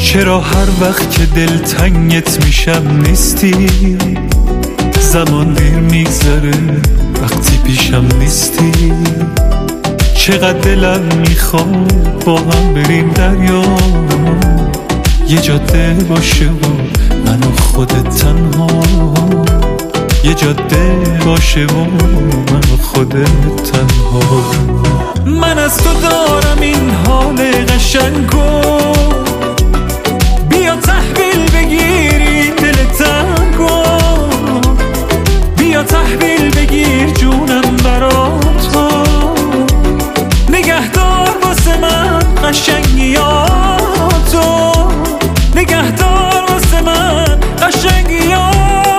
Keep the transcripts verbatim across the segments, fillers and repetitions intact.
چرا هر وقت که دل تنگت میشم نیستی؟ زمان دیر میگذره وقتی پیشم نیستی. چقدر دلم میخواد با هم بریم دریا، یه جاده باشه و من و خودت تنها، یه جاده باشه و من و خودت تنها. من از تو دارم این حال قشنگو، بیا تحویل بگیری دل تنگو، بیا تحویل بگیر جونم برا تو، نگهدار واسه من قشنگیاتو، نگهدار واسه من قشنگیاتو.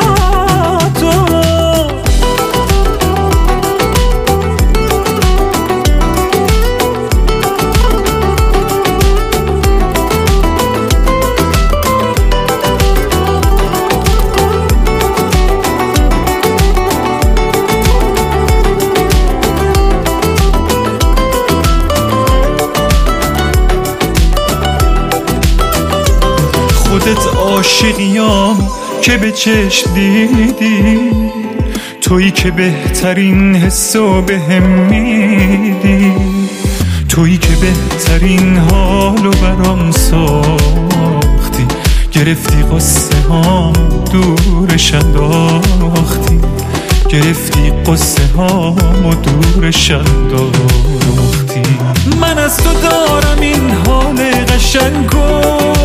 خودت عاشقیام که به چشم دیدی، تویی که بهترین حسو بهم میدی، تویی که بهترین حالو برام ساختی، گرفتی قصه هام دورش انداختی، گرفتی قصه هام و دورش انداختی. من از تو دارم این حال قشنگو،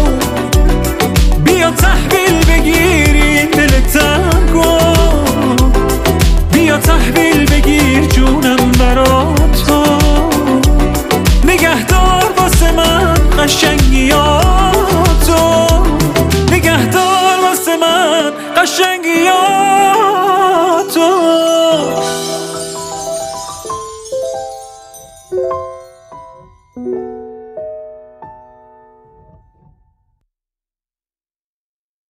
بیا تحویل بگیری دل تنگو، بیا تحویل بگیر جونم برا تو، نگهدار واسه من قشنگیات.